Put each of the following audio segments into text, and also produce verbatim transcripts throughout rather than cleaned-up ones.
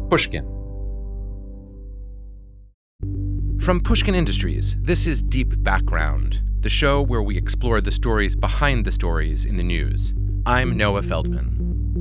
Pushkin. From Pushkin Industries, this is Deep Background, the show where we explore the stories behind the stories in the news. I'm Noah Feldman.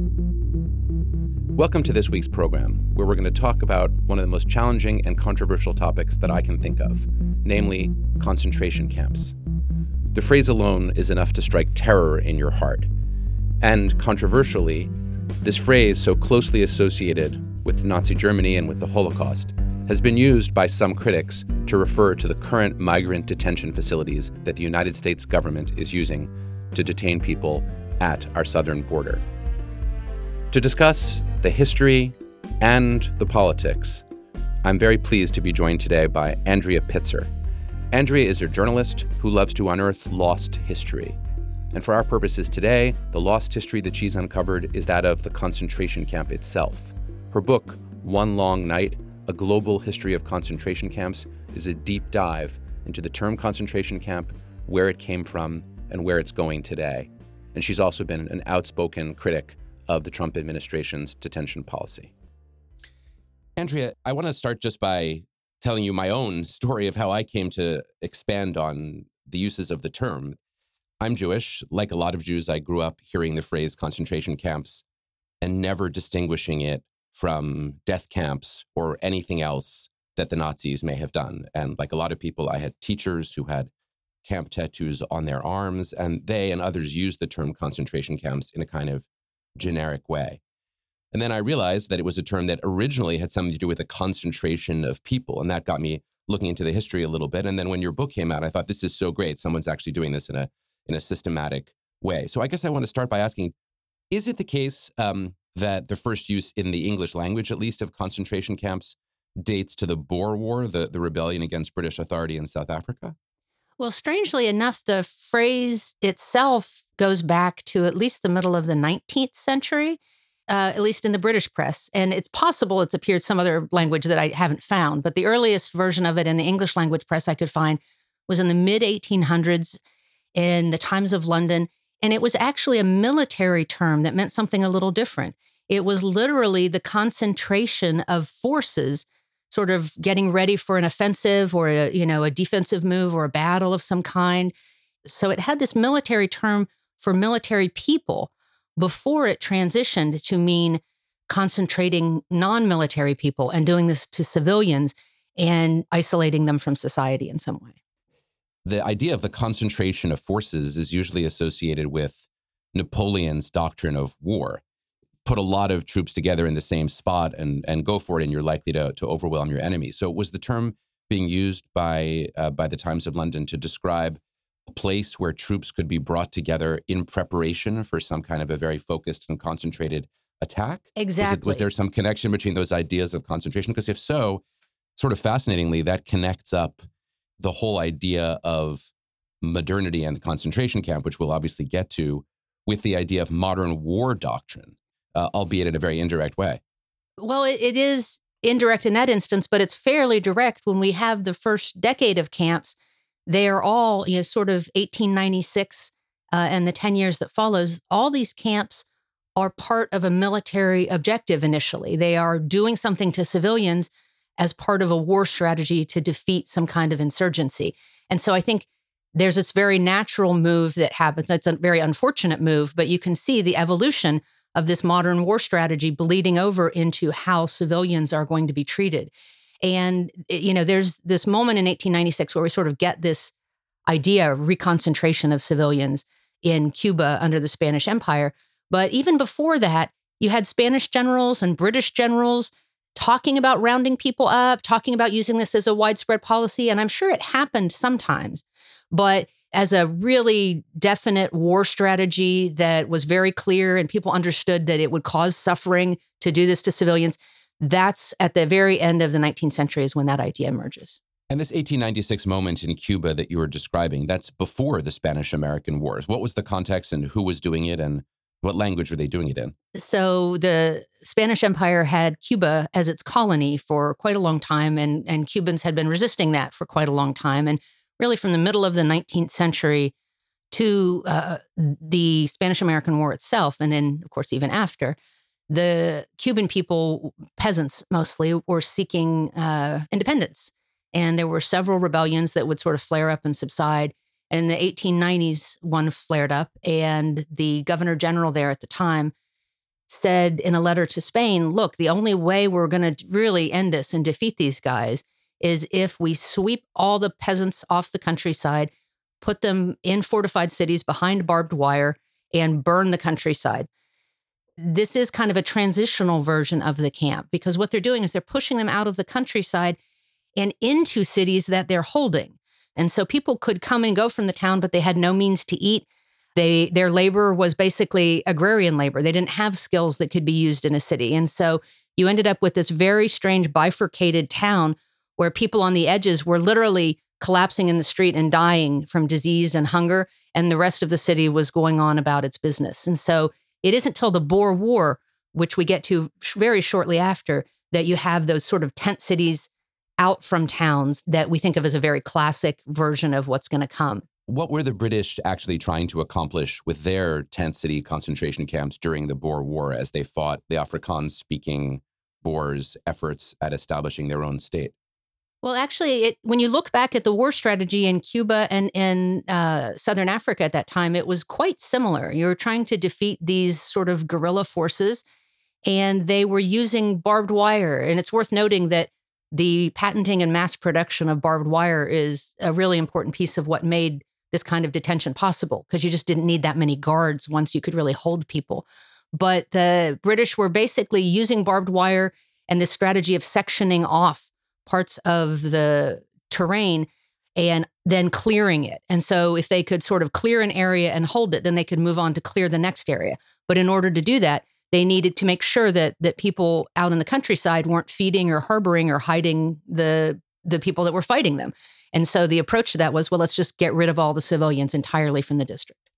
Welcome to this week's program, where we're going to talk about one of the most challenging and controversial topics that I can think of, namely concentration camps. The phrase alone is enough to strike terror in your heart. And controversially, this phrase, so closely associated with Nazi Germany and with the Holocaust, has been used by some critics to refer to the current migrant detention facilities that the United States government is using to detain people at our southern border. To discuss the history and the politics, I'm very pleased to be joined today by Andrea Pitzer. Andrea is a journalist who loves to unearth lost history. And for our purposes today, the lost history that she's uncovered is that of the concentration camp itself. Her book, One Long Night, A Global History of Concentration Camps, is a deep dive into the term concentration camp, where it came from, and where it's going today. And she's also been an outspoken critic of the Trump administration's detention policy. Andrea, I want to start just by telling you my own story of how I came to expand on the uses of the term. I'm Jewish. Like a lot of Jews, I grew up hearing the phrase concentration camps and never distinguishing it from death camps or anything else that the Nazis may have done. And like a lot of people, I had teachers who had camp tattoos on their arms, and they and others used the term concentration camps in a kind of generic way. And then I realized that it was a term that originally had something to do with a concentration of people, and that got me looking into the history a little bit. And then when your book came out, I thought, this is so great. Someone's actually doing this in a in a systematic way. So I guess I want to start by asking, is it the case um, that the first use in the English language, at least, of concentration camps dates to the Boer War, the, the rebellion against British authority in South Africa? Well, strangely enough, the phrase itself goes back to at least the middle of the nineteenth century, uh, at least in the British press. And it's possible it's appeared some other language that I haven't found, but the earliest version of it in the English language press I could find was in the mid eighteen hundreds in the Times of London. And it was actually a military term that meant something a little different. It was literally the concentration of forces sort of getting ready for an offensive or a, you know, a defensive move or a battle of some kind. So it had this military term for military people before it transitioned to mean concentrating non-military people and doing this to civilians and isolating them from society in some way. The idea of the concentration of forces is usually associated with Napoleon's doctrine of war. Put a lot of troops together in the same spot and, and go for it, and you're likely to, to overwhelm your enemy. So was the term being used by uh, by the Times of London to describe a place where troops could be brought together in preparation for some kind of a very focused and concentrated attack? Exactly. Was, it, was there some connection between those ideas of concentration? Because if so, sort of fascinatingly, that connects up the whole idea of modernity and the concentration camp, which we'll obviously get to, with the idea of modern war doctrine, uh, albeit in a very indirect way. Well, it, it is indirect in that instance, but it's fairly direct. When we have the first decade of camps, they are all, you know, sort of eighteen ninety-six uh, and the ten years that follows. All these camps are part of a military objective initially. They are doing something to civilians as part of a war strategy to defeat some kind of insurgency. And so I think there's this very natural move that happens. It's a very unfortunate move, but you can see the evolution of this modern war strategy bleeding over into how civilians are going to be treated. And, you know, there's this moment in eighteen ninety-six where we sort of get this idea of reconcentration of civilians in Cuba under the Spanish Empire. But even before that, you had Spanish generals and British generals talking about rounding people up, talking about using this as a widespread policy. And I'm sure it happened sometimes, but as a really definite war strategy that was very clear and people understood that it would cause suffering to do this to civilians, that's at the very end of the nineteenth century is when that idea emerges. And this eighteen ninety-six moment in Cuba that you were describing, that's before the Spanish-American Wars. What was the context and who was doing it and what language were they doing it in? So the Spanish Empire had Cuba as its colony for quite a long time, and, and Cubans had been resisting that for quite a long time. And really from the middle of the nineteenth century to uh, the Spanish-American War itself, and then, of course, even after, the Cuban people, peasants mostly, were seeking uh, independence. And there were several rebellions that would sort of flare up and subside. And in the eighteen nineties, one flared up, and the governor general there at the time said in a letter to Spain, look, the only way we're going to really end this and defeat these guys is if we sweep all the peasants off the countryside, put them in fortified cities behind barbed wire, and burn the countryside. This is kind of a transitional version of the camp, because what they're doing is they're pushing them out of the countryside and into cities that they're holding. And so people could come and go from the town, but they had no means to eat. They, their labor was basically agrarian labor. They didn't have skills that could be used in a city. And so you ended up with this very strange bifurcated town where people on the edges were literally collapsing in the street and dying from disease and hunger, and the rest of the city was going on about its business. And so it isn't till the Boer War, which we get to very shortly after, that you have those sort of tent cities out from towns that we think of as a very classic version of what's going to come. What were the British actually trying to accomplish with their tent city concentration camps during the Boer War as they fought the Afrikaans-speaking Boers' efforts at establishing their own state? Well, actually, it, when you look back at the war strategy in Cuba and in uh, Southern Africa at that time, it was quite similar. You were trying to defeat these sort of guerrilla forces, and they were using barbed wire. And it's worth noting that the patenting and mass production of barbed wire is a really important piece of what made this kind of detention possible, because you just didn't need that many guards once you could really hold people. But the British were basically using barbed wire and this strategy of sectioning off parts of the terrain and then clearing it. And so if they could sort of clear an area and hold it, then they could move on to clear the next area. But in order to do that, they needed to make sure that that people out in the countryside weren't feeding or harboring or hiding the the people that were fighting them. And so the approach to that was, well, let's just get rid of all the civilians entirely from the district.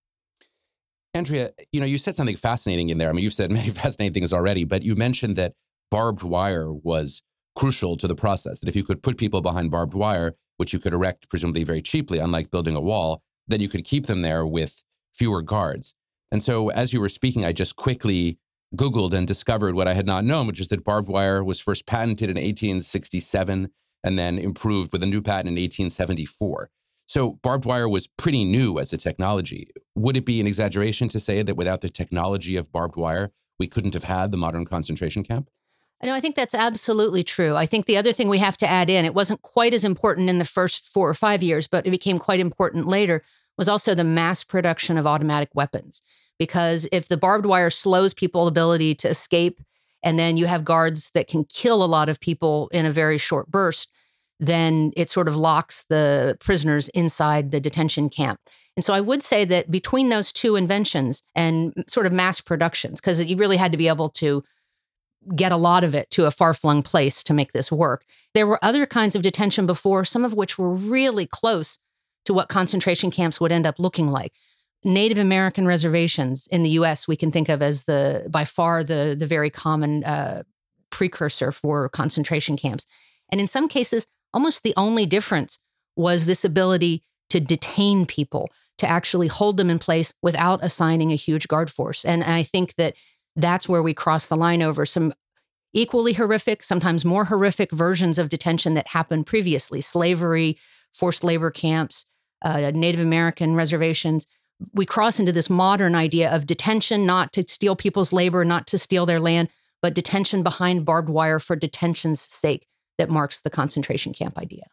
Andrea, you know, you said something fascinating in there. I mean, you've said many fascinating things already, but you mentioned that barbed wire was crucial to the process, that if you could put people behind barbed wire, which you could erect presumably very cheaply, unlike building a wall, then you could keep them there with fewer guards. And so as you were speaking, I just quickly Googled and discovered what I had not known, which is that barbed wire was first patented in eighteen sixty-seven and then improved with a new patent in eighteen seventy-four. So barbed wire was pretty new as a technology. Would it be an exaggeration to say that without the technology of barbed wire, we couldn't have had the modern concentration camp? No, I think that's absolutely true. I think the other thing we have to add in, it wasn't quite as important in the first four or five years, but it became quite important later, was also the mass production of automatic weapons. Because if the barbed wire slows people's ability to escape, and then you have guards that can kill a lot of people in a very short burst, then it sort of locks the prisoners inside the detention camp. And so I would say that between those two inventions and sort of mass productions, because you really had to be able to get a lot of it to a far-flung place to make this work, there were other kinds of detention before, some of which were really close to what concentration camps would end up looking like. Native American reservations in the U S we can think of as the by far the, the very common uh, precursor for concentration camps. And in some cases, almost the only difference was this ability to detain people, to actually hold them in place without assigning a huge guard force. And, and I think that that's where we cross the line over some equally horrific, sometimes more horrific versions of detention that happened previously: slavery, forced labor camps, uh, Native American reservations. We cross into this modern idea of detention, not to steal people's labor, not to steal their land, but detention behind barbed wire for detention's sake, that marks the concentration camp idea.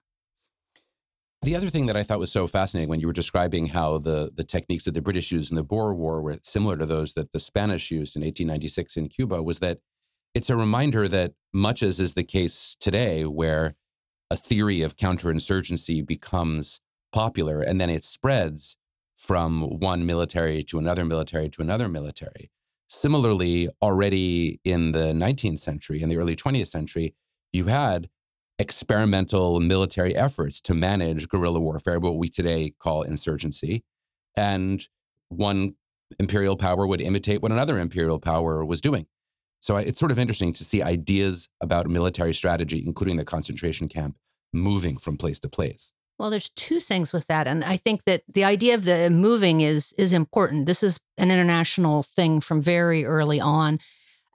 The other thing that I thought was so fascinating when you were describing how the, the techniques that the British used in the Boer War were similar to those that the Spanish used in eighteen ninety-six in Cuba was that it's a reminder that much as is the case today, where a theory of counterinsurgency becomes popular and then it spreads from one military to another military to another military. Similarly, already in the nineteenth century, in the early twentieth century, you had experimental military efforts to manage guerrilla warfare, what we today call insurgency. And one imperial power would imitate what another imperial power was doing. So it's sort of interesting to see ideas about military strategy, including the concentration camp, moving from place to place. Well, there's two things with that. And I think that the idea of the moving is is important. This is an international thing from very early on.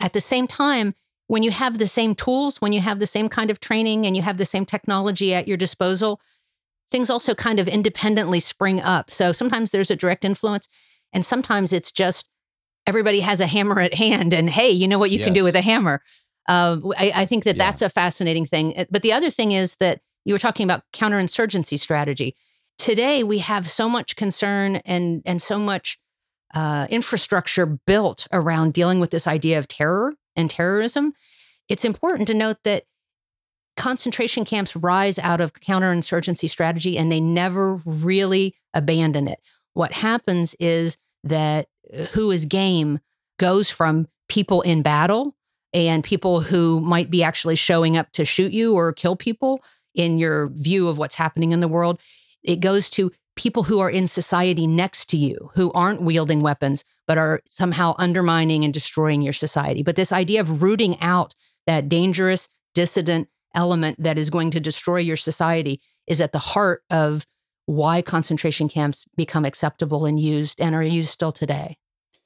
At the same time, when you have the same tools, when you have the same kind of training and you have the same technology at your disposal, things also kind of independently spring up. So sometimes there's a direct influence, and sometimes it's just everybody has a hammer at hand and, hey, you know what you yes. can do with a hammer. Uh, I, I think that yeah. that's a fascinating thing. But the other thing is that you were talking about counterinsurgency strategy. Today, we have so much concern and, and so much uh, infrastructure built around dealing with this idea of terror and terrorism. It's important to note that concentration camps rise out of counterinsurgency strategy, and they never really abandon it. What happens is that who is game goes from people in battle and people who might be actually showing up to shoot you or kill people in your view of what's happening in the world. It goes to people who are in society next to you, who aren't wielding weapons, but are somehow undermining and destroying your society. But this idea of rooting out that dangerous, dissident element that is going to destroy your society is at the heart of why concentration camps become acceptable and used and are used still today.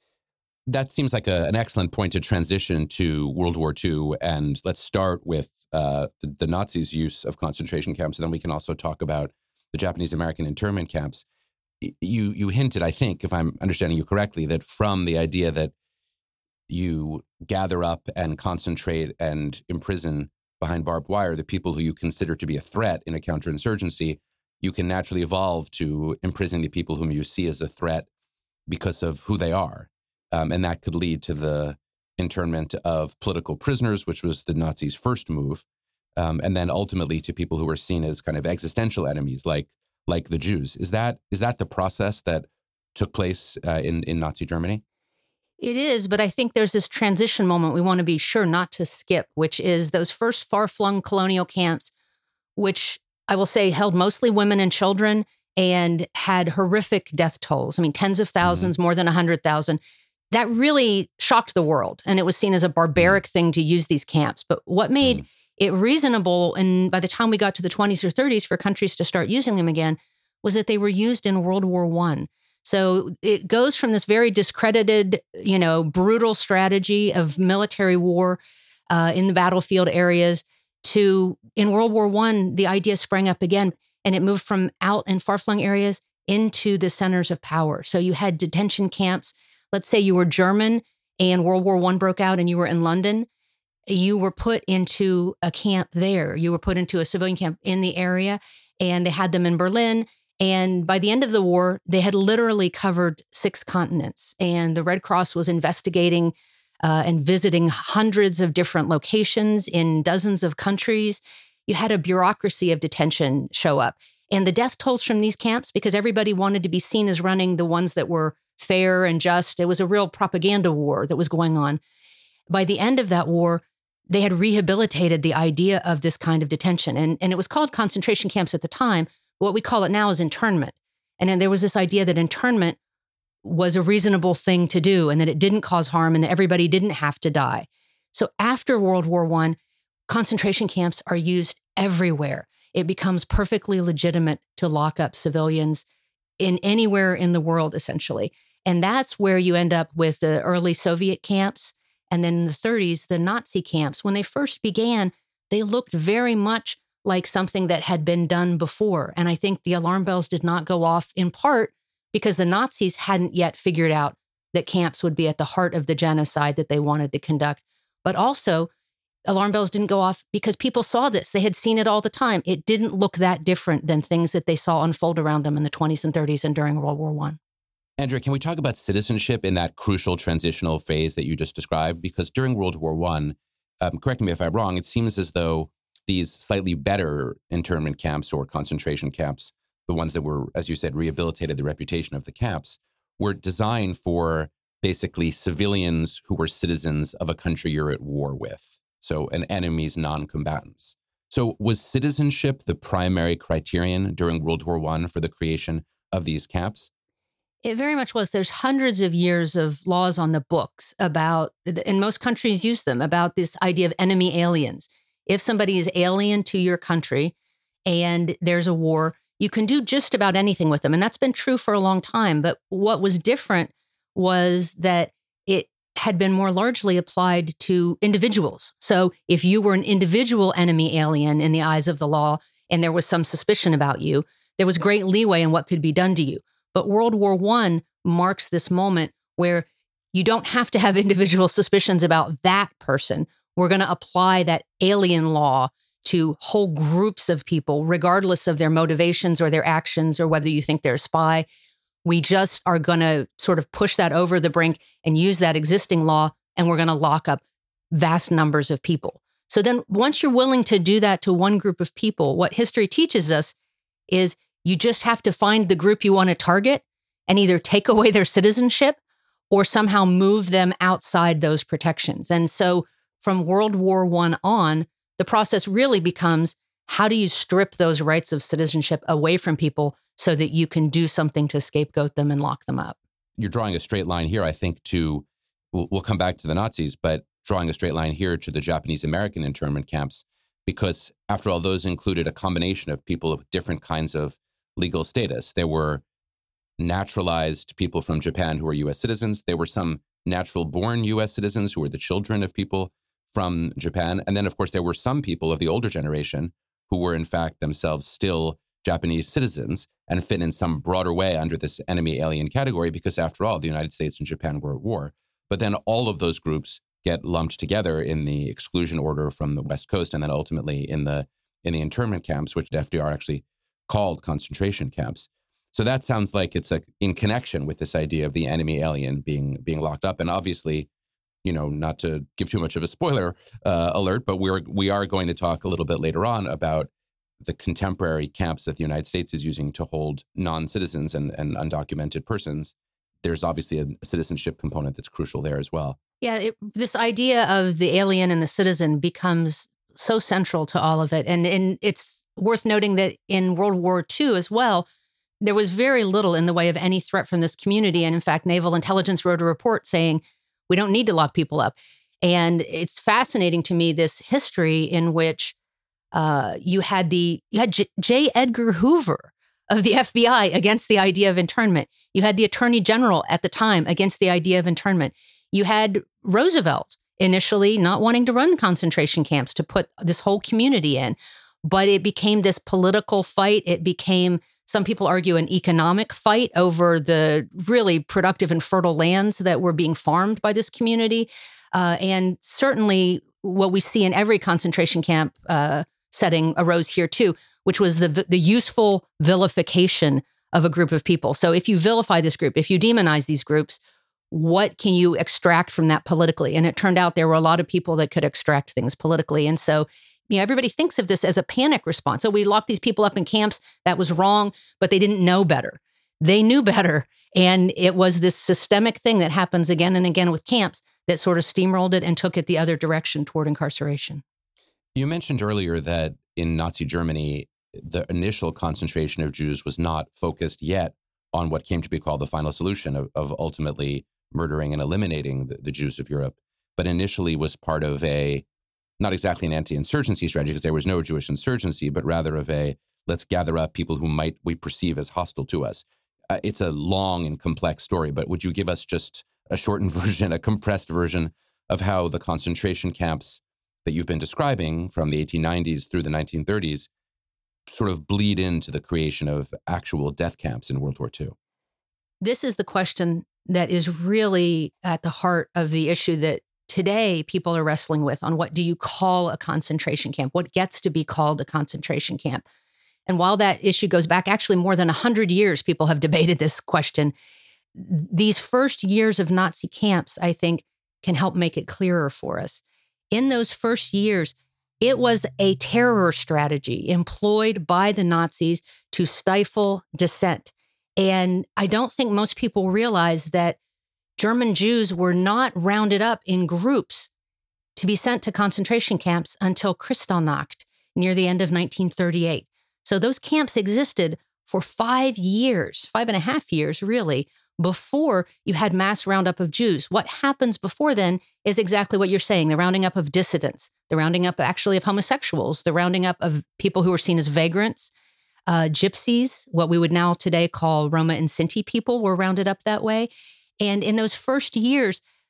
That seems like a, an excellent point to transition to World War Two. And let's start with uh, the, the Nazis' use of concentration camps. And then we can also talk about the Japanese-American internment camps. You, you hinted, I think, if I'm understanding you correctly, that from the idea that you gather up and concentrate and imprison behind barbed wire the people who you consider to be a threat in a counterinsurgency, you can naturally evolve to imprison the people whom you see as a threat because of who they are. Um, and that could lead to the internment of political prisoners, which was the Nazis' first move. Um, and then ultimately to people who were seen as kind of existential enemies, like like the Jews. Is that is that the process that took place uh, in, in Nazi Germany? It is, but I think there's this transition moment we want to be sure not to skip, which is those first far-flung colonial camps, which I will say held mostly women and children and had horrific death tolls. I mean, tens of thousands, mm-hmm. more than one hundred thousand. That really shocked the world, and it was seen as a barbaric mm-hmm. thing to use these camps. But what made mm-hmm. it reasonable, and by the time we got to the twenties or thirties for countries to start using them again, was that they were used in World War One. So it goes from this very discredited, you know, brutal strategy of military war uh, in the battlefield areas to, in World War One, the idea sprang up again, and it moved from out and far-flung areas into the centers of power. So you had detention camps. Let's say you were German and World War One broke out and you were in London. You were put into a camp there. You were put into a civilian camp in the area, and they had them in Berlin. And by the end of the war, they had literally covered six continents. And the Red Cross was investigating uh, and visiting hundreds of different locations in dozens of countries. You had a bureaucracy of detention show up. And the death tolls from these camps, because everybody wanted to be seen as running the ones that were fair and just. It was a real propaganda war that was going on. By the end of that war, they had rehabilitated the idea of this kind of detention. And, and it was called concentration camps at the time. What we call it now is internment. And then there was this idea that internment was a reasonable thing to do and that it didn't cause harm and that everybody didn't have to die. So after World War One, concentration camps are used everywhere. It becomes perfectly legitimate to lock up civilians in anywhere in the world, essentially. And that's where you end up with the early Soviet camps. And then in the thirties, the Nazi camps. When they first began, they looked very much like something that had been done before. And I think the alarm bells did not go off in part because the Nazis hadn't yet figured out that camps would be at the heart of the genocide that they wanted to conduct. But also, alarm bells didn't go off because people saw this. They had seen it all the time. It didn't look that different than things that they saw unfold around them in the twenties and thirties and during World War One. Andrea, can we talk about citizenship in that crucial transitional phase that you just described? Because during World War One, um, correct me if I'm wrong, it seems as though these slightly better internment camps or concentration camps, the ones that were, as you said, rehabilitated the reputation of the camps, were designed for basically civilians who were citizens of a country you're at war with. So an enemy's non-combatants. So was citizenship the primary criterion during World War One for the creation of these camps? It very much was. There's hundreds of years of laws on the books about, and most countries use them, about this idea of enemy aliens. If somebody is alien to your country and there's a war, you can do just about anything with them. And that's been true for a long time. But what was different was that it had been more largely applied to individuals. So if you were an individual enemy alien in the eyes of the law and there was some suspicion about you, there was great leeway in what could be done to you. But World War One marks this moment where you don't have to have individual suspicions about that person. We're going to apply that alien law to whole groups of people, regardless of their motivations or their actions or whether you think they're a spy. We just are going to sort of push that over the brink and use that existing law, and we're going to lock up vast numbers of people. So then once you're willing to do that to one group of people, what history teaches us is you just have to find the group you want to target and either take away their citizenship or somehow move them outside those protections. And so from World War One on, the process really becomes, how do you strip those rights of citizenship away from people so that you can do something to scapegoat them and lock them up? You're drawing a straight line here, I think, to, we'll, we'll come back to the Nazis, but drawing a straight line here to the Japanese American internment camps, because after all, those included a combination of people with different kinds of legal status. There were naturalized people from Japan who were U S citizens. There were some natural-born U S citizens who were the children of people from Japan. And then, of course, there were some people of the older generation who were, in fact, themselves still Japanese citizens and fit in some broader way under this enemy alien category, because after all, the United States and Japan were at war. But then all of those groups get lumped together in the exclusion order from the West Coast, and then ultimately in the in the internment camps, which F D R actually called concentration camps. So that sounds like it's a, in connection with this idea of the enemy alien being being locked up. And obviously, you know, not to give too much of a spoiler uh, alert, but we're we are going to talk a little bit later on about the contemporary camps that the United States is using to hold non-citizens and, and undocumented persons. There's obviously a citizenship component that's crucial there as well. Yeah, it, this idea of the alien and the citizen becomes so central to all of it. And, and it's worth noting that in World War Two as well, there was very little in the way of any threat from this community. And in fact, Naval Intelligence wrote a report saying, we don't need to lock people up. And it's fascinating to me, this history in which uh, you had the you had J. J. Edgar Hoover of the F B I against the idea of internment. You had the Attorney General at the time against the idea of internment. You had Roosevelt initially not wanting to run concentration camps to put this whole community in, but it became this political fight. It became, some people argue, an economic fight over the really productive and fertile lands that were being farmed by this community. Uh, and certainly what we see in every concentration camp uh, setting arose here too, which was the the useful vilification of a group of people. So if you vilify this group, if you demonize these groups, what can you extract from that politically? And it turned out there were a lot of people that could extract things politically. And so, you know, everybody thinks of this as a panic response. So we locked these people up in camps. That was wrong, but they didn't know better. They knew better. And it was this systemic thing that happens again and again with camps that sort of steamrolled it and took it the other direction toward incarceration. You mentioned earlier that in Nazi Germany, the initial concentration of Jews was not focused yet on what came to be called the final solution of, of ultimately murdering and eliminating the, the Jews of Europe, but initially was part of a, not exactly an anti-insurgency strategy, because there was no Jewish insurgency, but rather of a, let's gather up people who might we perceive as hostile to us. Uh, it's a long and complex story, but would you give us just a shortened version, a compressed version of how the concentration camps that you've been describing from the eighteen nineties through the nineteen thirties sort of bleed into the creation of actual death camps in World War Two? This is the question that is really at the heart of the issue that today people are wrestling with on what do you call a concentration camp? What gets to be called a concentration camp? And while that issue goes back actually more than one hundred years, people have debated this question. These first years of Nazi camps, I think, can help make it clearer for us. In those first years, it was a terror strategy employed by the Nazis to stifle dissent. And I don't think most people realize that German Jews were not rounded up in groups to be sent to concentration camps until Kristallnacht, near the end of nineteen thirty-eight. So those camps existed for five years, five and a half years, really, before you had mass roundup of Jews. What happens before then is exactly what you're saying, the rounding up of dissidents, the rounding up actually of homosexuals, the rounding up of people who were seen as vagrants, uh, gypsies, what we would now today call Roma and Sinti people were rounded up that way. And in those first years,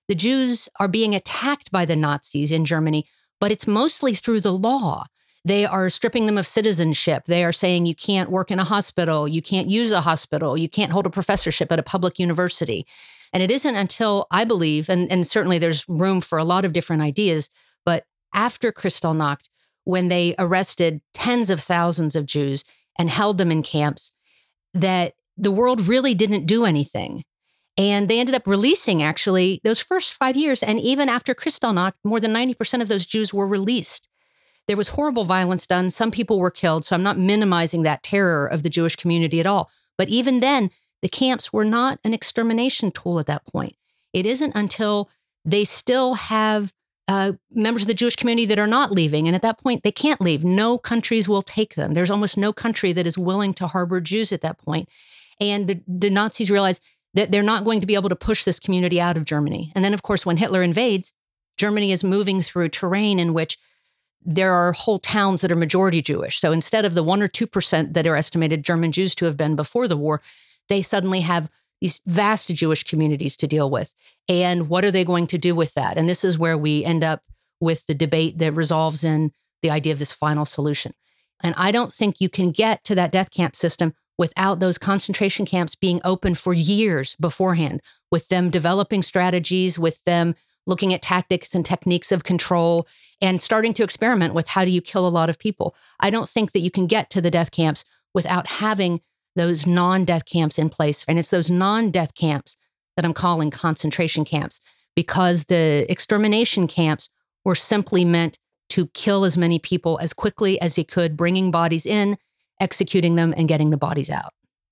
The Jews are being attacked by the Nazis in Germany, but it's mostly through the law. They are stripping them of citizenship. They are saying you can't work in a hospital, you can't use a hospital, you can't hold a professorship at a public university. And it isn't until, I believe, and, and certainly there's room for a lot of different ideas, but after Kristallnacht, when they arrested tens of thousands of Jews and held them in camps, that the world really didn't do anything. And they ended up releasing, actually, those first five years. And even after Kristallnacht, more than ninety percent of those Jews were released. There was horrible violence done. Some people were killed. So I'm not minimizing that terror of the Jewish community at all. But even then, the camps were not an extermination tool at that point. It isn't until they still have uh, members of the Jewish community that are not leaving. And at that point, they can't leave. No countries will take them. There's almost no country that is willing to harbor Jews at that point. And the, the Nazis realize that they're not going to be able to push this community out of Germany. And then, of course, when Hitler invades, Germany is moving through terrain in which there are whole towns that are majority Jewish. So instead of the one or two percent that are estimated German Jews to have been before the war, they suddenly have these vast Jewish communities to deal with. And what are they going to do with that? And this is where we end up with the debate that resolves in the idea of this final solution. And I don't think you can get to that death camp system without those concentration camps being open for years beforehand, with them developing strategies, with them looking at tactics and techniques of control, and starting to experiment with how do you kill a lot of people. I don't think that you can get to the death camps without having those non-death camps in place. And it's those non-death camps that I'm calling concentration camps, because the extermination camps were simply meant to kill as many people as quickly as you could, bringing bodies in, executing them, and getting the bodies out.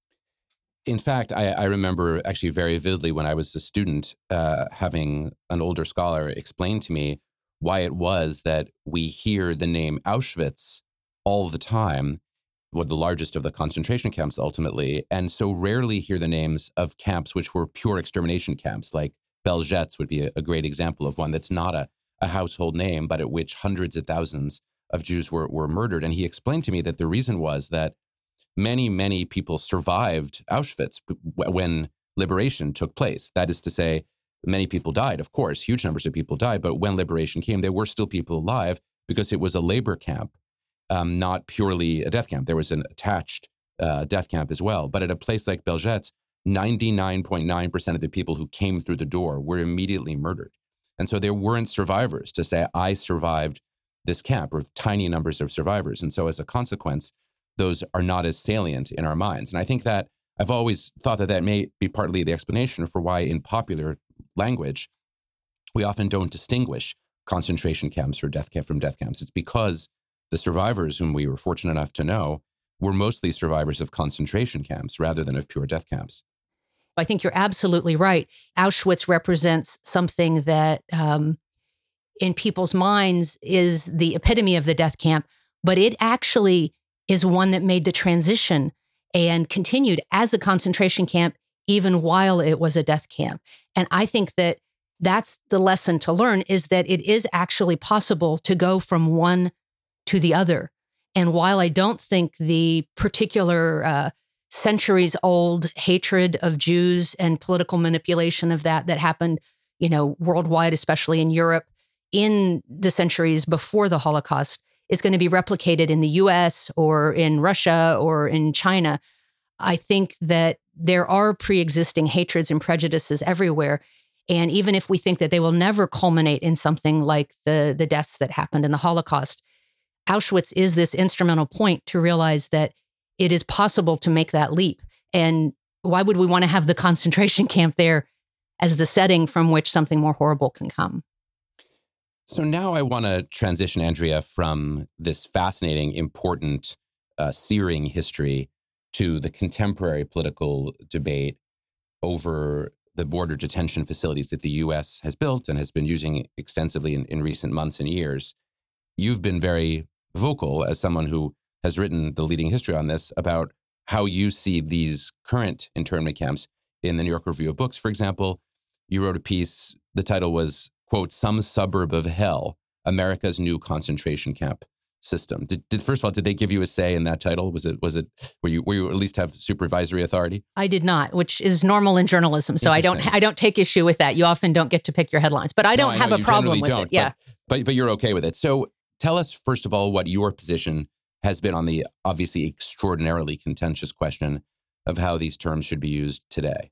In fact, I, I remember actually very vividly when I was a student, uh, having an older scholar explain to me why it was that we hear the name Auschwitz all the time, what the largest of the concentration camps ultimately, and so rarely hear the names of camps which were pure extermination camps, like Belzec would be a, a great example of one that's not a, a household name, but at which hundreds of thousands of Jews were, were murdered. And he explained to me that the reason was that many, many people survived Auschwitz when liberation took place. That is to say, many people died, of course, huge numbers of people died, but when liberation came, there were still people alive because it was a labor camp, um, not purely a death camp. There was an attached uh, death camp as well. But at a place like Belzec, ninety-nine point nine percent of the people who came through the door were immediately murdered. And so there weren't survivors to say, I survived this camp, or tiny numbers of survivors. And so as a consequence, those are not as salient in our minds. And I think that I've always thought that that may be partly the explanation for why in popular language, we often don't distinguish concentration camps or death camp from death camps. It's because the survivors whom we were fortunate enough to know were mostly survivors of concentration camps rather than of pure death camps. I think you're absolutely right. Auschwitz represents something that um, in people's minds is the epitome of the death camp, but it actually is one that made the transition and continued as a concentration camp even while it was a death camp. And I think that that's the lesson to learn, is that it is actually possible to go from one to the other. And while I don't think the particular uh, centuries-old hatred of Jews and political manipulation of that that happened, you know, worldwide, especially in Europe, in the centuries before the Holocaust, is going to be replicated in the U S or in Russia or in China, I think that there are pre-existing hatreds and prejudices everywhere. And even if we think that they will never culminate in something like the, the deaths that happened in the Holocaust, Auschwitz is this instrumental point to realize that it is possible to make that leap. And why would we want to have the concentration camp there as the setting from which something more horrible can come? So now I want to transition, Andrea, from this fascinating, important, uh, searing history to the contemporary political debate over the border detention facilities that the U S has built and has been using extensively in, in recent months and years. You've been very vocal, as someone who has written the leading history on this, about how you see these current internment camps. In the New York Review of Books, for example, you wrote a piece, the title was, quote, "Some Suburb of Hell, America's New Concentration Camp system? Did, did first of all, did they give you a say in that title? Was it was it were you were you at least have supervisory authority? I did not, which is normal in journalism. So I don't I don't take issue with that. You often don't get to pick your headlines, but I don't no, I have know, a problem with don't, it. Yeah, but, but but you're okay with it. So tell us first of all what your position has been on the obviously extraordinarily contentious question of how these terms should be used today.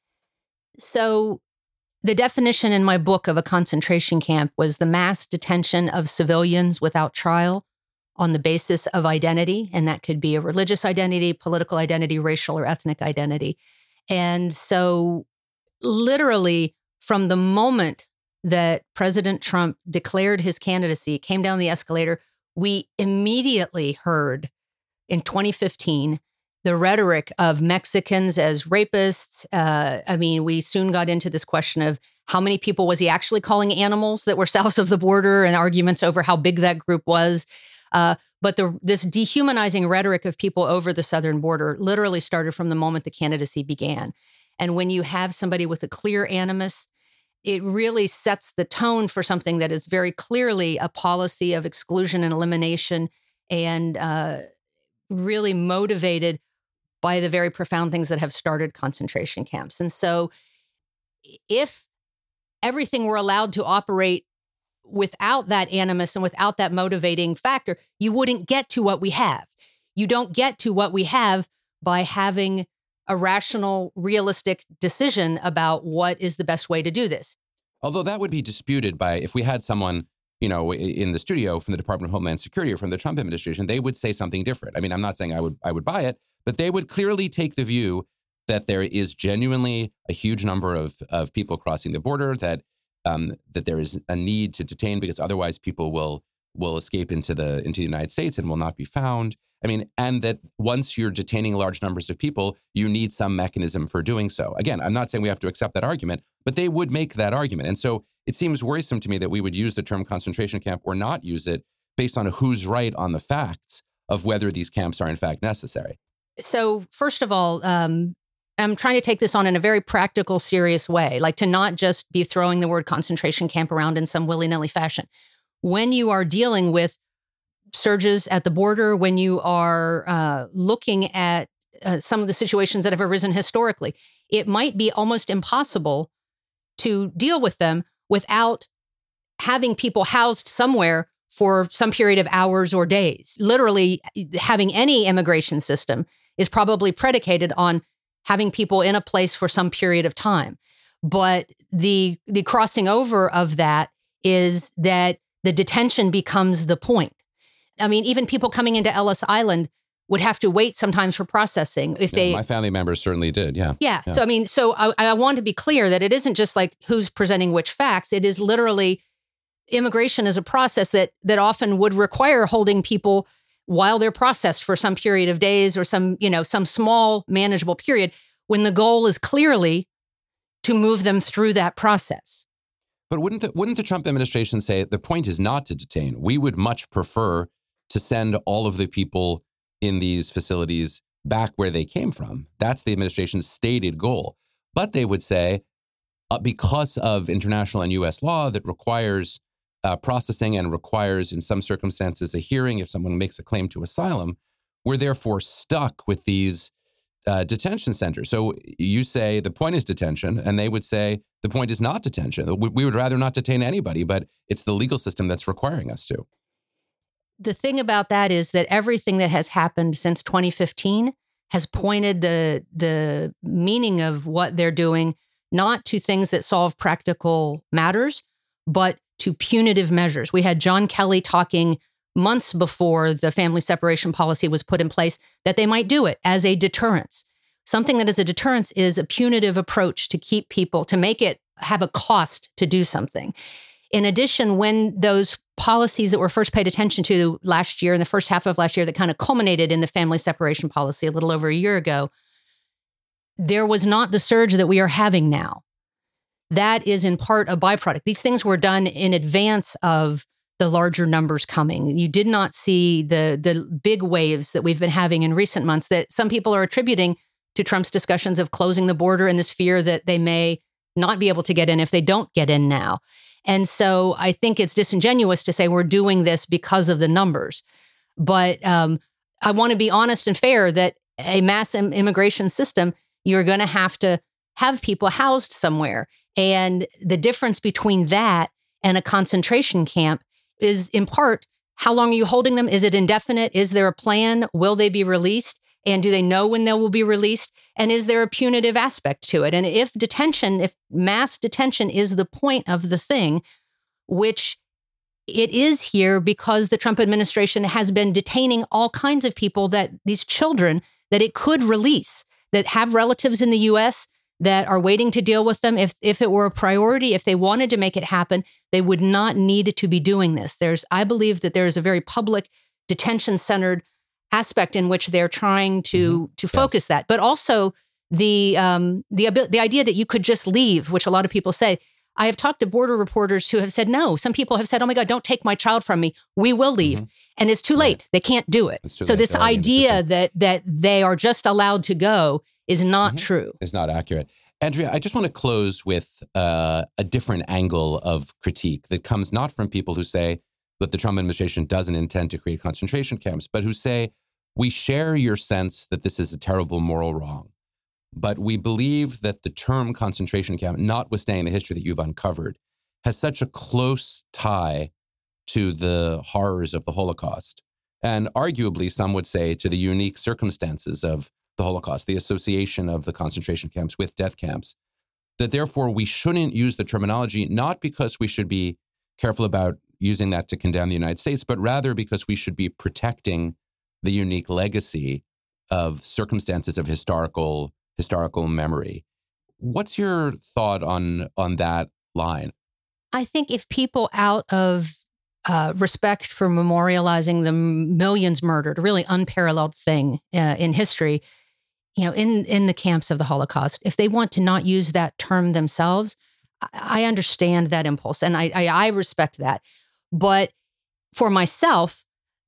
So the definition in my book of a concentration camp was the mass detention of civilians without trial on the basis of identity. And that could be a religious identity, political identity, racial or ethnic identity. And so literally from the moment that President Trump declared his candidacy, came down the escalator, we immediately heard in twenty fifteen the rhetoric of Mexicans as rapists. Uh, I mean, we soon got into this question of how many people was he actually calling animals that were south of the border, and arguments over how big that group was. Uh, but the, this dehumanizing rhetoric of people over the southern border literally started from the moment the candidacy began. And when you have somebody with a clear animus, it really sets the tone for something that is very clearly a policy of exclusion and elimination, and uh, really motivated by the very profound things that have started concentration camps. And so if everything were allowed to operate without that animus and without that motivating factor, you wouldn't get to what we have. You don't get to what we have by having a rational, realistic decision about what is the best way to do this. Although that would be disputed by, if we had someone, you know, in the studio from the Department of Homeland Security or from the Trump administration, they would say something different. I mean, I'm not saying I would I would buy it, but they would clearly take the view that there is genuinely a huge number of, of people crossing the border, that um, that there is a need to detain because otherwise people will will escape into the into the United States and will not be found. I mean, and that once you're detaining large numbers of people, you need some mechanism for doing so. Again, I'm not saying we have to accept that argument, but they would make that argument. And so it seems worrisome to me that we would use the term concentration camp or not use it based on who's right on the facts of whether these camps are in fact necessary. So first of all, um, I'm trying to take this on in a very practical, serious way, like to not just be throwing the word concentration camp around in some willy-nilly fashion. When you are dealing with surges at the border, when you are uh, looking at uh, some of the situations that have arisen historically, it might be almost impossible to deal with them without having people housed somewhere for some period of hours or days. Literally, having any immigration system is probably predicated on having people in a place for some period of time. But the the crossing over of that is that the detention becomes the point. I mean, even people coming into Ellis Island would have to wait sometimes for processing. If they, yeah, my family members certainly did. Yeah. yeah. Yeah. So, I mean, so I, I want to be clear that it isn't just like who's presenting which facts. It is literally immigration is a process that that often would require holding people while they're processed for some period of days or some, you know, some small manageable period when the goal is clearly to move them through that process. But wouldn't the, wouldn't the Trump administration say the point is not to detain? We would much prefer to send all of the people in these facilities back where they came from. That's the administration's stated goal. But they would say, uh, because of international and U S law that requires uh, processing and requires, in some circumstances, a hearing if someone makes a claim to asylum, we're therefore stuck with these uh, detention centers. So you say the point is detention, and they would say the point is not detention. We, we would rather not detain anybody, but it's the legal system that's requiring us to. The thing about that is that everything that has happened since twenty fifteen has pointed the the meaning of what they're doing, not to things that solve practical matters, but to punitive measures. We had John Kelly talking months before the family separation policy was put in place that they might do it as a deterrence. Something that is a deterrence is a punitive approach to keep people, to make it have a cost to do something. In addition, when those policies that were first paid attention to last year, in the first half of last year, that kind of culminated in the family separation policy a little over a year ago, there was not the surge that we are having now. That is in part a byproduct. These things were done in advance of the larger numbers coming. You did not see the, the big waves that we've been having in recent months that some people are attributing to Trump's discussions of closing the border and this fear that they may not be able to get in if they don't get in now. And so I think it's disingenuous to say we're doing this because of the numbers. But um, I want to be honest and fair that a mass im- immigration system, you're going to have to have people housed somewhere. And the difference between that and a concentration camp is in part, how long are you holding them? Is it indefinite? Is there a plan? Will they be released? And do they know when they will be released? And is there a punitive aspect to it? And if detention, if mass detention is the point of the thing, which it is here because the Trump administration has been detaining all kinds of people, that these children that it could release, that have relatives in the U S that are waiting to deal with them. If if it were a priority, if they wanted to make it happen, they would not need to be doing this. There's, I believe that there is a very public detention-centered aspect in which they're trying to mm-hmm. to focus yes. that, but also the um, the the idea that you could just leave, which a lot of people say. I have talked to border reporters who have said no. Some people have said, "Oh my God, don't take my child from me. We will leave," mm-hmm. and it's too late. Right. They can't do it. So this idea that that they are just allowed to go is not mm-hmm. true. It's not accurate. Andrea, I just want to close with uh, a different angle of critique that comes not from people who say that the Trump administration doesn't intend to create concentration camps, but who say, we share your sense that this is a terrible moral wrong, but we believe that the term concentration camp, notwithstanding the history that you've uncovered, has such a close tie to the horrors of the Holocaust. And arguably, some would say to the unique circumstances of the Holocaust, the association of the concentration camps with death camps, that therefore we shouldn't use the terminology, not because we should be careful about using that to condemn the United States, but rather because we should be protecting the unique legacy of circumstances of historical historical memory. What's your thought on on that line? I think if people, out of uh, respect for memorializing the millions murdered, a really unparalleled thing uh, in history, you know, in in the camps of the Holocaust, if they want to not use that term themselves, I, I understand that impulse, and I, I I respect that. But for myself,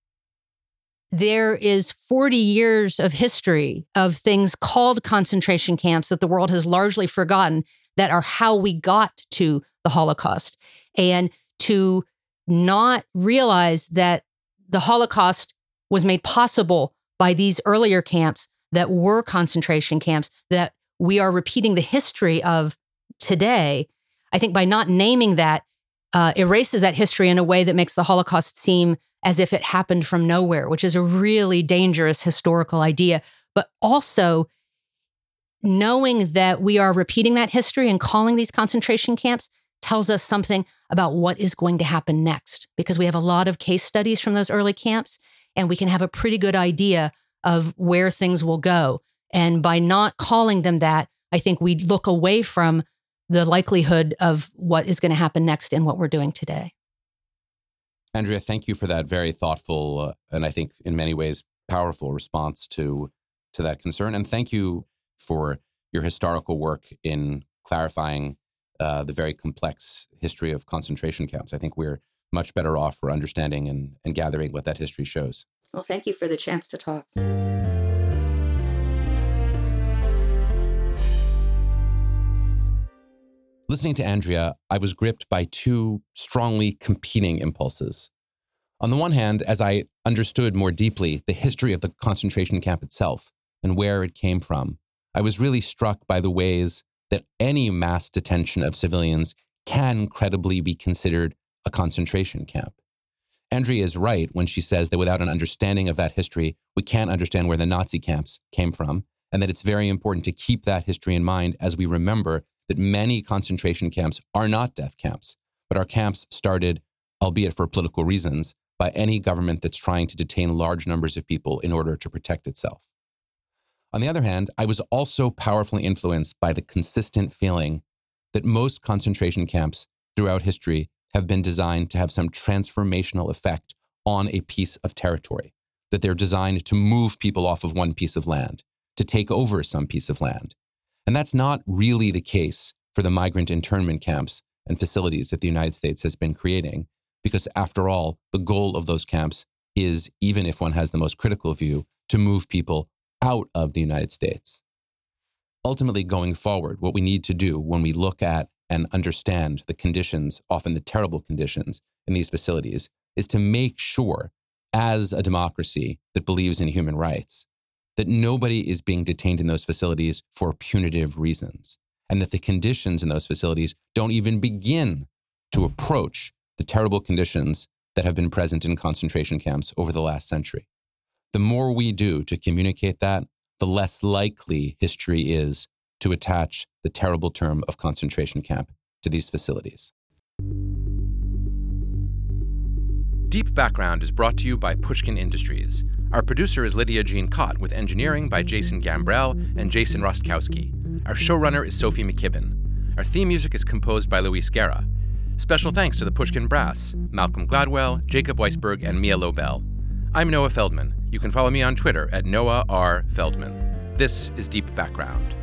there is forty years of history of things called concentration camps that the world has largely forgotten, that are how we got to the Holocaust. And to not realize that the Holocaust was made possible by these earlier camps that were concentration camps that we are repeating the history of today, I think by not naming that, uh, erases that history in a way that makes the Holocaust seem as if it happened from nowhere, which is a really dangerous historical idea. But also knowing that we are repeating that history and calling these concentration camps tells us something about what is going to happen next, because we have a lot of case studies from those early camps, and we can have a pretty good idea of where things will go. And by not calling them that, I think we look away from the likelihood of what is going to happen next in what we're doing today. Andrea, thank you for that very thoughtful uh, and I think in many ways powerful response to to that concern. And thank you for your historical work in clarifying uh, the very complex history of concentration camps. I think we're much better off for understanding and, and gathering what that history shows. Well, thank you for the chance to talk. Listening to Andrea, I was gripped by two strongly competing impulses. On the one hand, as I understood more deeply the history of the concentration camp itself and where it came from, I was really struck by the ways that any mass detention of civilians can credibly be considered a concentration camp. Andrea is right when she says that without an understanding of that history, we can't understand where the Nazi camps came from, and that it's very important to keep that history in mind as we remember that many concentration camps are not death camps, but are camps started, albeit for political reasons, by any government that's trying to detain large numbers of people in order to protect itself. On the other hand, I was also powerfully influenced by the consistent feeling that most concentration camps throughout history have been designed to have some transformational effect on a piece of territory, that they're designed to move people off of one piece of land, to take over some piece of land. And that's not really the case for the migrant internment camps and facilities that the United States has been creating, because after all, the goal of those camps is, even if one has the most critical view, to move people out of the United States. Ultimately, going forward, what we need to do when we look at and understand the conditions, often the terrible conditions in these facilities, is to make sure, as a democracy that believes in human rights, that nobody is being detained in those facilities for punitive reasons, and that the conditions in those facilities don't even begin to approach the terrible conditions that have been present in concentration camps over the last century. The more we do to communicate that, the less likely history is to attach the terrible term of concentration camp to these facilities. Deep Background is brought to you by Pushkin Industries. Our producer is Lydia Jean Cott, with engineering by Jason Gambrell and Jason Rostkowski. Our showrunner is Sophie McKibben. Our theme music is composed by Luis Guerra. Special thanks to the Pushkin Brass, Malcolm Gladwell, Jacob Weisberg, and Mia Lobel. I'm Noah Feldman. You can follow me on Twitter at Noah R. Feldman. This is Deep Background.